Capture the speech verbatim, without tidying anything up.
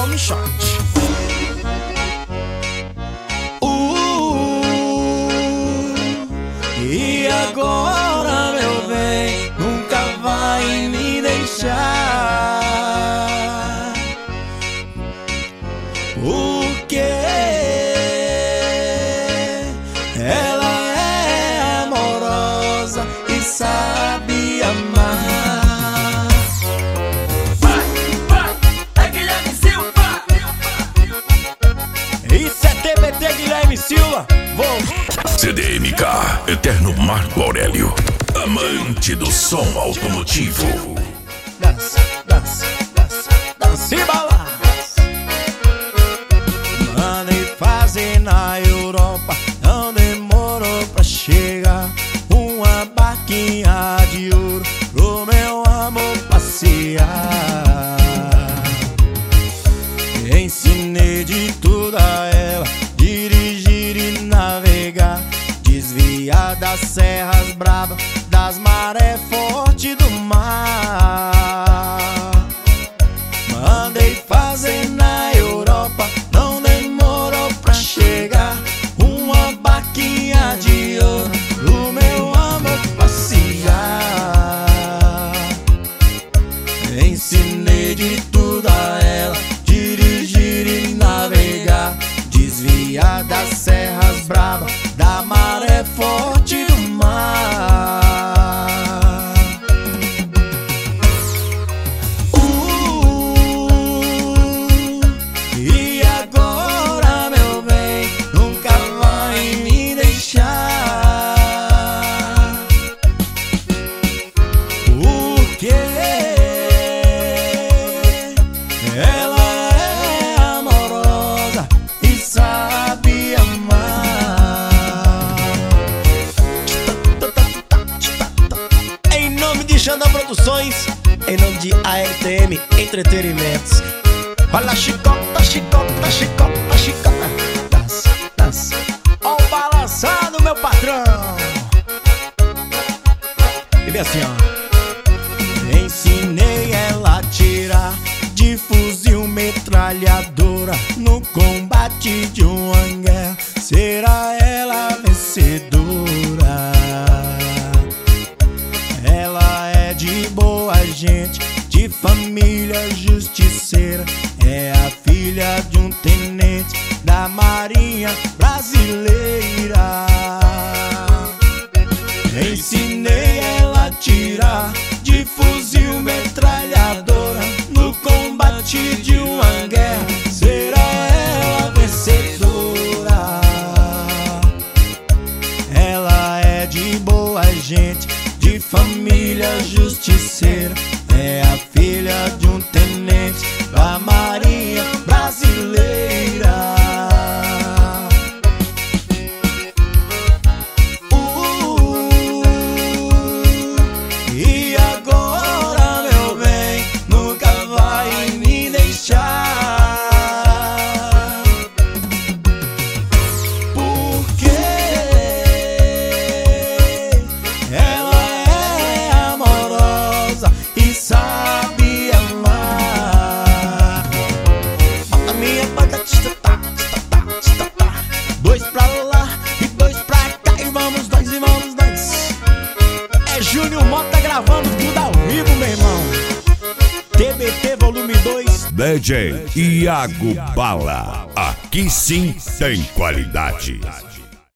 Tome shot. Uh, e agora, meu bem, nunca vai me deixar. Porque ela é amorosa e sabe amar. Vai, vai, é Guilherme Silva. Isso é T B T Guilherme Silva. Vou. C D M K, Eterno Marco Aurélio, amante do som automotivo. Dança, dança, dança, dança e balança. Mandei fazer na Europa, não demorou pra chegar. Uma barquinha de ouro pro meu amor passear. Ensinei de tudo a ela, dirigir e navegar, desviar das serras bravas, das marés fortes do mar. Mandei fazer na Europa, não demorou pra chegar. Uma barquinha de ouro pro meu amor passear. Ensinei de tudo a ela, dirigir e navegar, desviar das serras bravas, da maré forte do mar. Uh, e agora, meu bem, nunca vai me deixar. Porque ela é amorosa e sabe amar. Em nome de Xandão Produções, em nome de A R T M Entretenimentos. Olha a chicota, chicota, chicota, chicota. Dança, dança. Ó o balançado, meu patrão. E vem assim, ó. Ensinei ela a tirar de fuzil metralhadora no combate de uma guerra. Será ela a vencedora? Ela é de boa gente, de família justiceira. É a filha de um tenente da Marinha Brasileira. Ensinei ela a tirar de fuzil metralhadora no combate de uma guerra. Será ela a vencedora? Ela é de boa gente, de família justiceira. É a filha de um tenente da Marinha Brasileira. Uh, e agora, meu bem, nunca vai me deixar. Porque ela é amorosa e sabe amar. Bota minha banda, tista, tá, tista, tá, tista, tá. Dois pra lá e dois pra cá, e vamos nós, e vamos nós. É Júnior Mota gravando tudo ao vivo, meu irmão. T B T volume dois. D J Iago Bala, aqui sim tem qualidade.